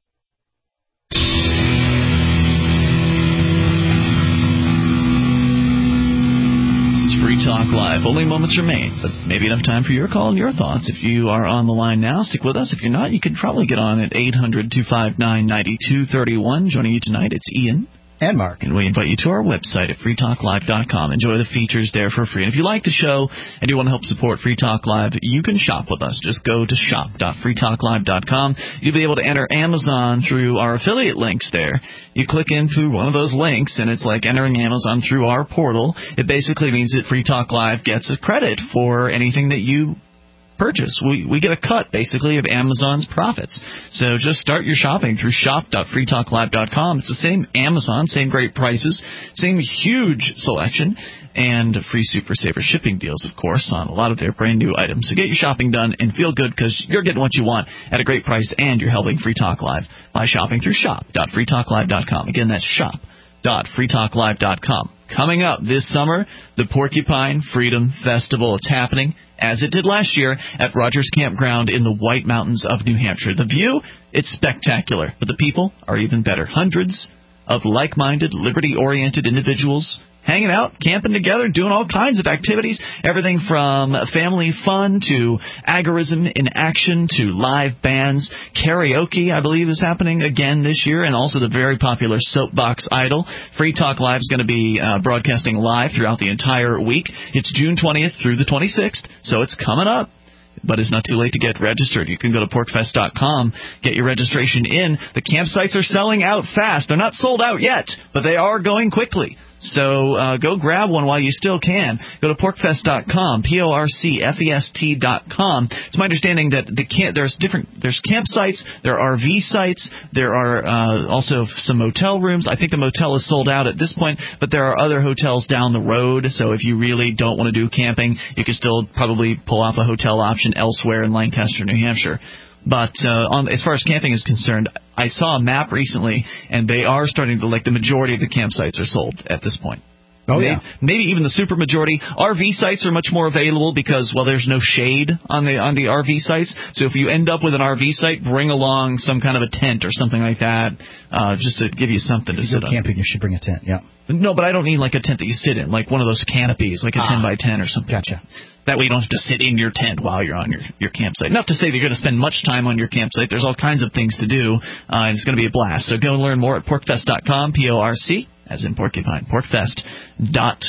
This is Free Talk Live. Only moments remain, but maybe enough time for your call and your thoughts. If you are on the line now, stick with us. If you're not, you can probably get on at eight hundred, two five nine, nine two three one. Joining you tonight, it's Ian. And Mark. And we invite you to our website at free talk live dot com. Enjoy the features there for free. And if you like the show and you want to help support Free Talk Live, you can shop with us. Just go to shop dot free talk live dot com. You'll be able to enter Amazon through our affiliate links there. You click in through one of those links, and it's like entering Amazon through our portal. It basically means that Free Talk Live gets a credit for anything that you purchase. We we get a cut, basically, of Amazon's profits. So just start your shopping through shop dot free talk live dot com. It's the same Amazon, same great prices, same huge selection, and free Super Saver shipping deals, of course, on a lot of their brand new items. So get your shopping done and feel good because you're getting what you want at a great price, and you're helping Free Talk Live by shopping through shop dot free talk live dot com. Again, that's shop dot free talk live dot com. Coming up this summer, the Porcupine Freedom Festival. It's happening, as it did last year, at Rogers Campground in the White Mountains of New Hampshire. The view, it's spectacular, but the people are even better. Hundreds of like-minded, liberty-oriented individuals hanging out, camping together, doing all kinds of activities, everything from family fun to agorism in action to live bands. Karaoke, I believe, is happening again this year, and also the very popular Soapbox Idol. Free Talk Live is going to be uh, broadcasting live throughout the entire week. It's June twentieth through the twenty-sixth, so it's coming up. But it's not too late to get registered. You can go to pork fest dot com, get your registration in. The campsites are selling out fast. They're not sold out yet, but they are going quickly. So uh, go grab one while you still can. Go to pork fest dot com, P O R C F E S T dot com. It's my understanding that the camp, there's different there's campsites, there are R V sites, there are uh, also some motel rooms. I think the motel is sold out at this point, but there are other hotels down the road. So if you really don't want to do camping, you can still probably pull off a hotel option elsewhere in Lancaster, New Hampshire. But uh, on, as far as camping is concerned, I saw a map recently, and they are starting to, like, the majority of the campsites are sold at this point. Oh, maybe, yeah. Maybe even the super majority. R V sites are much more available because, well, there's no shade on the on the R V sites. So if you end up with an R V site, bring along some kind of a tent or something like that, uh, just to give you something to if sit you're on. Camping, you should bring a tent, yeah. No, but I don't mean like a tent that you sit in, like one of those canopies, like a ah, ten by ten or something. Gotcha. That way you don't have to sit in your tent while you're on your, your campsite. Not to say that you're going to spend much time on your campsite. There's all kinds of things to do, uh, and it's going to be a blast. So go and learn more at pork fest dot com, P O R C, as in porcupine, pork fest dot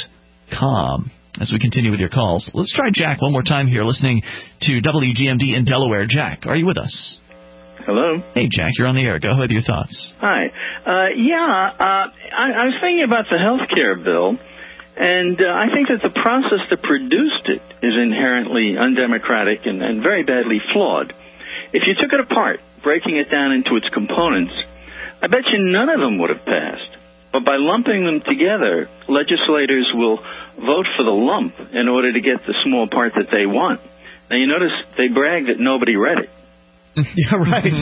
com. As we continue with your calls, let's try Jack one more time here, listening to W G M D in Delaware. Jack, are you with us? Hello. Hey, Jack, you're on the air. Go ahead with your thoughts. Hi. Uh, yeah, uh, I, I was thinking about the health care bill, and uh, I think that the process that produced it is inherently undemocratic and, and very badly flawed. If you took it apart, breaking it down into its components, I bet you none of them would have passed. But by lumping them together, legislators will vote for the lump in order to get the small part that they want. Now, you notice they brag that nobody read it. Yeah, right.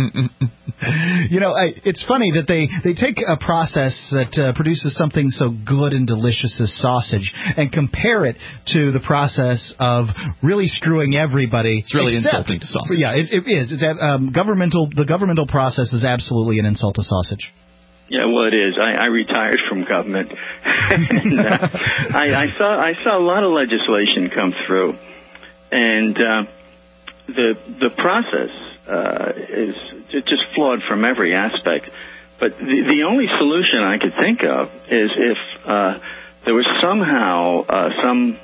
You know, I, it's funny that they, they take a process that uh, produces something so good and delicious as sausage and compare it to the process of really screwing everybody. It's really except, insulting to sausage. Yeah, it, it is. It's, um, governmental. The governmental process is absolutely an insult to sausage. Yeah, well, it is. I, I retired from government, and uh, I, I saw I saw a lot of legislation come through, and uh, the the process uh, is just flawed from every aspect. But the, the only solution I could think of is if uh, there was somehow uh, some,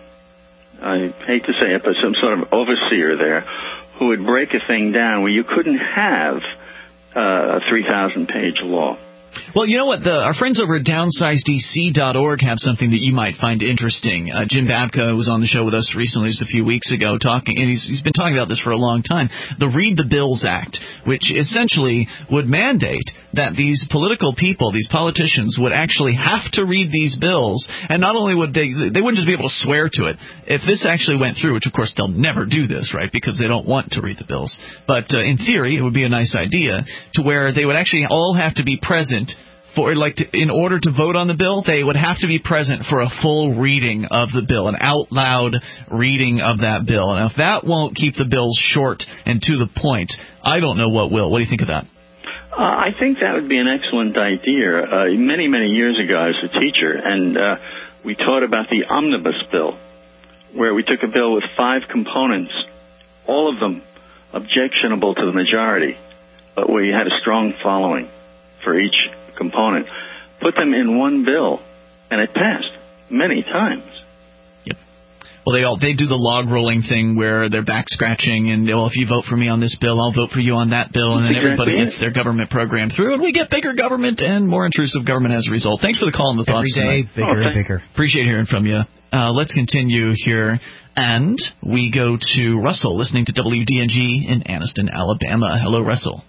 I hate to say it, but some sort of overseer there who would break a thing down where you couldn't have uh, a three thousand page law. Well, you know what? The, our friends over at downsize D C dot org have something that you might find interesting. Uh, Jim Babka was on the show with us recently, just a few weeks ago, talking, and he's, he's been talking about this for a long time. The Read the Bills Act, which essentially would mandate that these political people, these politicians, would actually have to read these bills, and not only would they, they wouldn't just be able to swear to it. If this actually went through, which of course they'll never do this, right, because they don't want to read the bills, but uh, in theory it would be a nice idea to where they would actually all have to be present for, like, to, in order to vote on the bill, they would have to be present for a full reading of the bill, an out loud reading of that bill. And if that won't keep the bills short and to the point, I don't know what will. What do you think of that? Uh, I think that would be an excellent idea. Uh, many, many years ago, I was a teacher, and uh, we taught about the omnibus bill, where we took a bill with five components, all of them objectionable to the majority, but we had a strong following for each component, put them in one bill, and it passed many times. Yep. Well, they all they do the log rolling thing where they're back scratching and, well, if you vote for me on this bill, I'll vote for you on that bill, and then everybody gets their government program through, and we get bigger government and more intrusive government as a result. Thanks for the call and the thoughts Every day, tonight. bigger and bigger. Appreciate hearing from you. Uh, let's continue here, and we go to Russell, listening to W D N G in Anniston, Alabama. Hello, Russell.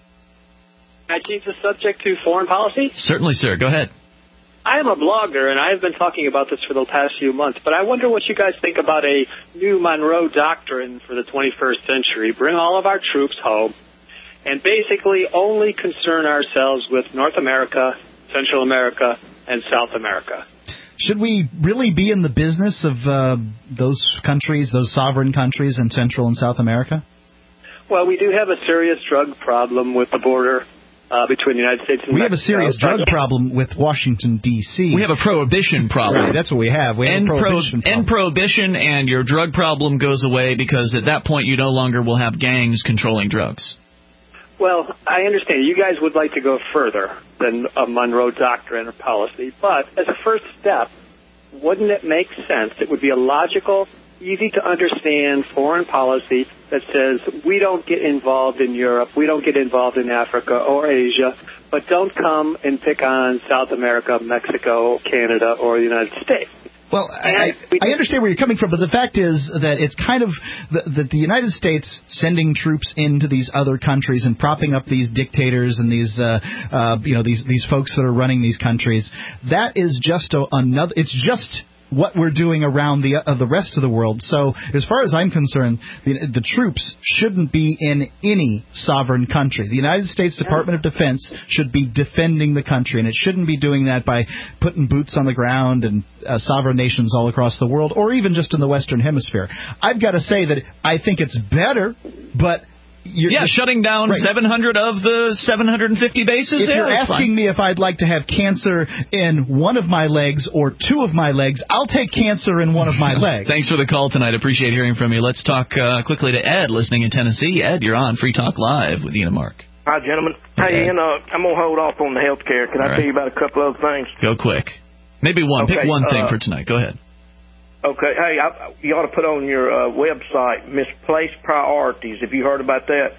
Can I change the subject to foreign policy? Certainly, sir. Go ahead. I am a blogger, and I've been talking about this for the past few months, but I wonder what you guys think about a new Monroe Doctrine for the twenty-first century. Bring all of our troops home and basically only concern ourselves with North America, Central America, and South America. Should we really be in the business of uh, those countries, those sovereign countries in Central and South America? Well, we do have a serious drug problem with the border Uh, between the United States and we Mexico. have a serious drug problem with Washington, D C We have a prohibition problem. Right, that's what we have. We have end, a prohibition pro- end prohibition, and your drug problem goes away because at that point you no longer will have gangs controlling drugs. Well, I understand. You guys would like to go further than a Monroe Doctrine or policy, but as a first step, wouldn't it make sense? It would be a logical, easy to understand foreign policy that says we don't get involved in Europe, we don't get involved in Africa or Asia, but don't come and pick on South America, Mexico, Canada, or the United States. Well, I, I understand where you're coming from, but the fact is that it's kind of that the, the United States sending troops into these other countries and propping up these dictators and these, uh, uh, you know, these these folks that are running these countries. That is just a, another. It's just what we're doing around the uh, the rest of the world. So as far as I'm concerned, the, the troops shouldn't be in any sovereign country. The United States Department of Defense should be defending the country, and it shouldn't be doing that by putting boots on the ground and uh, sovereign nations all across the world, or even just in the Western Hemisphere. I've got to say that I think it's better, but You're, yeah, shutting down right. seven hundred of the seven hundred fifty bases. If yeah, you're asking fine. me if I'd like to have cancer in one of my legs or two of my legs, I'll take cancer in one of my legs. Thanks for the call tonight. Appreciate hearing from you. Let's talk uh, quickly to Ed, listening in Tennessee. Ed, you're on Free Talk Live with Ian and Mark. Hi, gentlemen. Hey, you know, I'm going to hold off on the health care. Can All I right. tell you about a couple of things? Go quick. Maybe one. Okay, Pick one uh, thing for tonight. Go ahead. Okay. Hey, I, you ought to put on your uh, website misplaced priorities. Have you heard about that?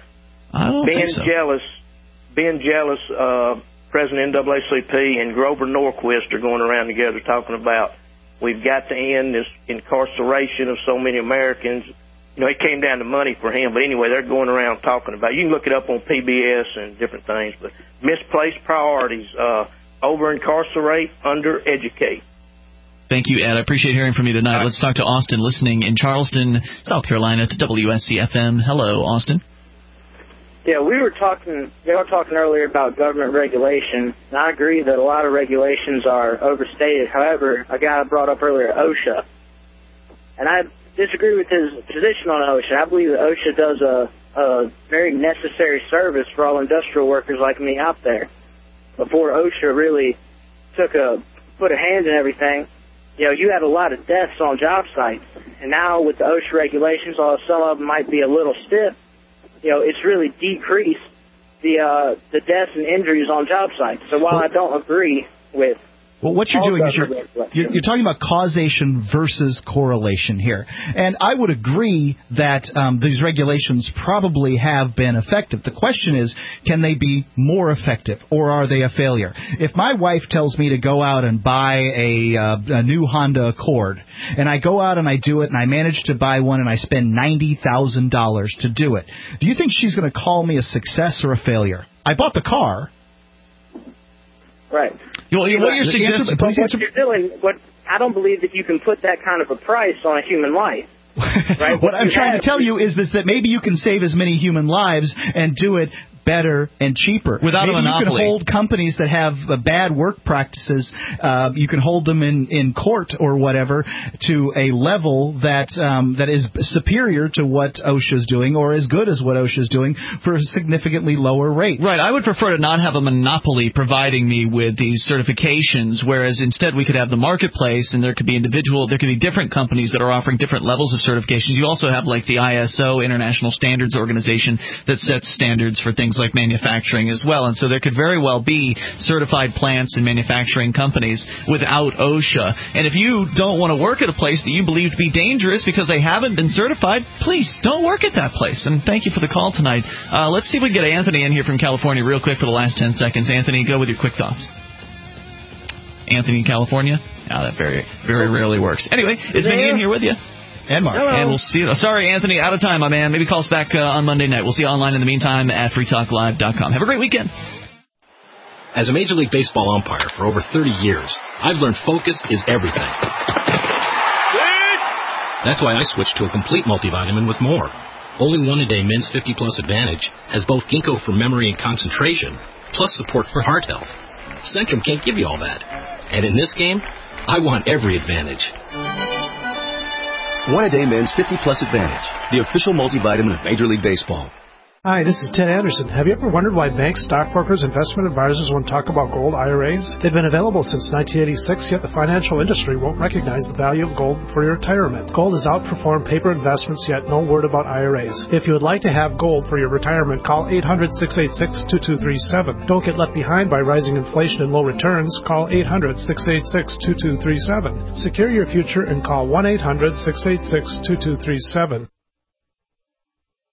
I don't being think so. jealous, being jealous, uh, President N double A C P and Grover Norquist are going around together talking about we've got to end this incarceration of so many Americans. You know, it came down to money for him. But anyway, they're going around talking about it. You can look it up on P B S and different things. But misplaced priorities, uh, over-incarcerate, under-educate. Thank you, Ed. I appreciate hearing from you tonight. Let's talk to Austin, listening in Charleston, South Carolina, to W S C F M. Hello, Austin. Yeah, we were talking, they were talking earlier about government regulation, and I agree that a lot of regulations are overstated. However, a guy brought up earlier, OSHA, and I disagree with his position on OSHA. I believe that OSHA does a, a very necessary service for all industrial workers like me out there. Before OSHA really took a, put a hand in everything, you know, you had a lot of deaths on job sites, and now with the OSHA regulations, although some of them might be a little stiff, you know, it's really decreased the uh, the deaths and injuries on job sites. So while I don't agree with Well, what you're doing is you're, you're, you're talking about causation versus correlation here. And I would agree that um, these regulations probably have been effective. The question is, can they be more effective, or are they a failure? If my wife tells me to go out and buy a, uh, a new Honda Accord, and I go out and I do it, and I manage to buy one, and I spend ninety thousand dollars to do it, do you think she's going to call me a success or a failure? I bought the car. Right. You know, what you're suggesting, but what you're doing, what I don't believe that you can put that kind of a price on a human life. Right? What I'm trying to tell you is this, that maybe you can save as many human lives and do it better and cheaper. Without Maybe a monopoly. You can hold companies that have uh, bad work practices, uh, you can hold them in, in court or whatever to a level that um, that is superior to what OSHA's doing, or as good as what OSHA's doing, for a significantly lower rate. Right. I would prefer to not have a monopoly providing me with these certifications, whereas instead we could have the marketplace, and there could be individual, there could be different companies that are offering different levels of certifications. You also have like the I S O, International Standards Organization, that sets standards for things like manufacturing as well. And so there could very well be certified plants and manufacturing companies without OSHA. And if you don't want to work at a place that you believe to be dangerous because they haven't been certified, please don't work at that place. And thank you for the call tonight. Uh, let's see if we can get Anthony in here from California real quick for the last ten seconds. Anthony, go with your quick thoughts. Anthony in California? Oh, that very, very rarely works. Anyway, it's Vinny in here with you. And Mark. Hello. And we'll see you. Sorry, Anthony, out of time, my man. Maybe call us back uh, on Monday night. We'll see you online in the meantime at free talk live dot com. Have a great weekend. As a Major League Baseball umpire for over thirty years, I've learned focus is everything. That's why I switched to a complete multivitamin with more. Only one a day Men's fifty plus Advantage has both ginkgo for memory and concentration, plus support for heart health. Centrum can't give you all that. And in this game, I want every advantage. One a day Men's fifty plus Advantage, the official multivitamin of Major League Baseball. Hi, this is Ted Anderson. Have you ever wondered why banks, stockbrokers, investment advisors won't talk about gold I R As? They've been available since nineteen eighty-six, yet the financial industry won't recognize the value of gold for your retirement. Gold has outperformed paper investments, yet no word about I R As. If you would like to have gold for your retirement, call eight hundred, six eight six, two two three seven. Don't get left behind by rising inflation and low returns. Call eight hundred, six eight six, two two three seven. Secure your future and call one eight hundred, six eight six, two two three seven.